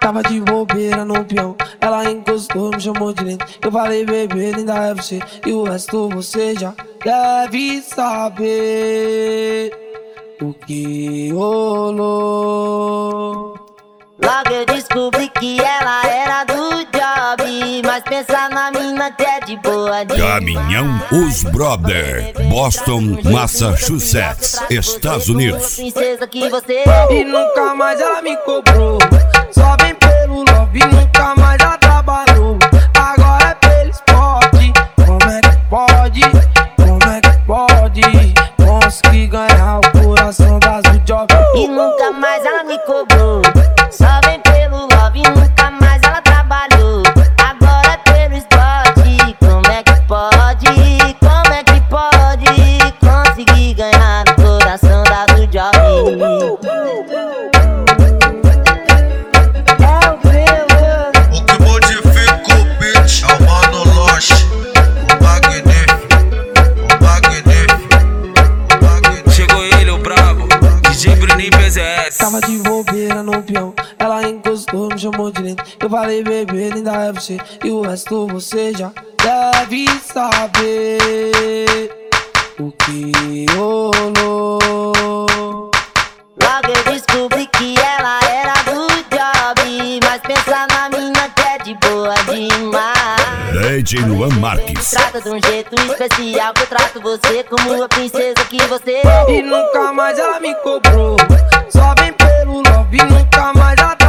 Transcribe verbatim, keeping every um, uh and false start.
Tava de bobeira no peão, ela encostou, me chamou de lindo. Eu falei, bebê, linda é você, e o resto você já deve saber o que rolou. Logo eu descobri que ela era do job, mas pensa na mina que é de boa. De Caminhão Os Brother, Boston, Massachusetts, Estados Unidos. Princesa que você E nunca mais ela me cobrou, só vem pelo love, e nunca mais ela trabalhou. Agora é pelo esporte, como é que pode, como é que pode conseguir ganhar o coração das do job. E nunca mais ela me cobrou, só vem pelo love e nunca mais ela trabalhou. Agora é pelo esporte, como é que pode, como é que pode conseguir ganhar o coração da do job. O que modifica o beat é o Mano Loche, o magnífico, o magnífico, o magnífico. Chegou ele, o brabo, D J Bruninho P Z S. Tava de bobeira no peão, ela encostou, me chamou de lindo. Eu falei, bebê, linda é você, e o resto você já deve saber o que rolou. Logo eu descobri que ela era do job, mas pensa na mina que é de boa demais. D J Luan Marques. Trata de um jeito especial que eu trato você como a princesa que você E nunca mais ela me cobrou, só vem pelo love, e nunca mais ela